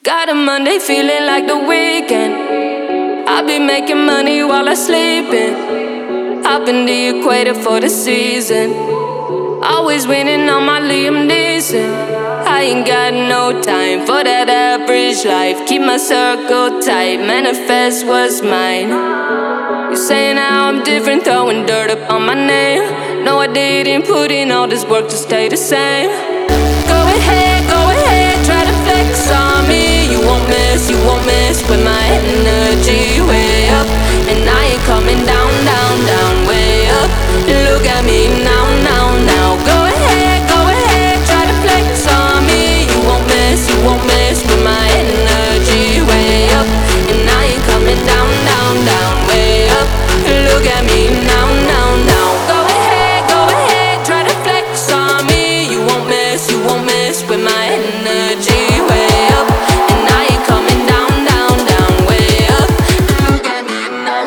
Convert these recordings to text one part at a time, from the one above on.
Got a Monday feeling like the weekend. I be making money while I sleeping. Hopping the equator for the season. Always winning on my Liam Neeson. I ain't got no time for that average life. Keep my circle tight, manifest what's mine. You saying how I'm different, throwing dirt up on my name. No, I didn't put in all this work to stay the same. Go ahead, try to flex on me. You won't miss with my energy way up. And I ain't coming down, way up. Look at me now. Go ahead, try to flex on me. You won't miss with my energy way up. And I ain't coming down, way up. Look at me now. Go ahead, try to flex on me. You won't miss with my energy way up. And I ain't coming down, way up. Look at me now.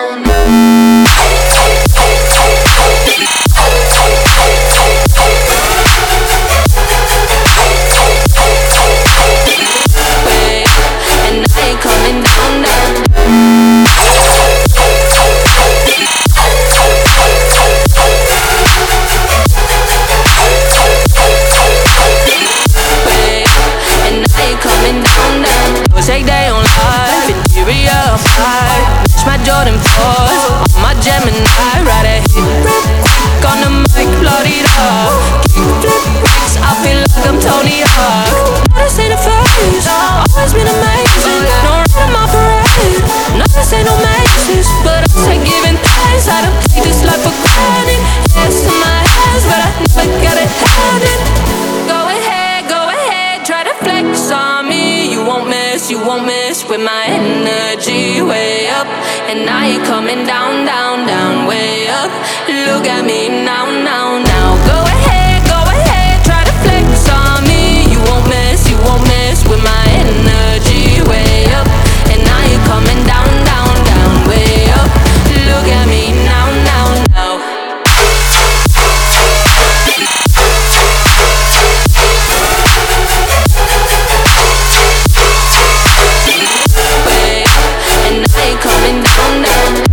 Coming down. Take day on life, interior of high. Match my Jordan 4s, on my Gemini. Ride a hit real quick on the mic, blood it up. Kick flip bricks, I feel like I'm Tony Hawk. This ain't a phase, always been amazing. No rhythm my parade, no this ain't no mazes. But I'm say giving thanks, I don't take this life for granted. Yes to my hands, but I never got it handed. Go ahead, try to flex on me. You won't miss with my energy way up. And I ain't coming down, way up. Look at me now. Go ahead, try to flex on me. You won't miss with my energy way up. And I ain't coming down, way up. Look at me now. Coming down.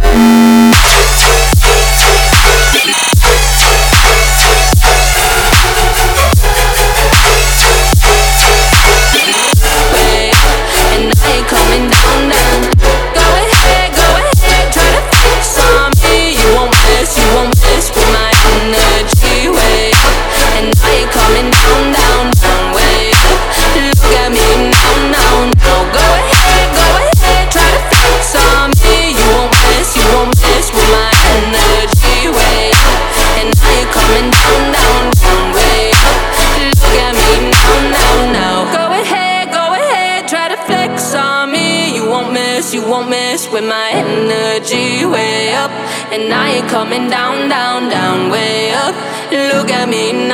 You won't miss with my energy way up. And I ain't coming down, way up. Look at me now.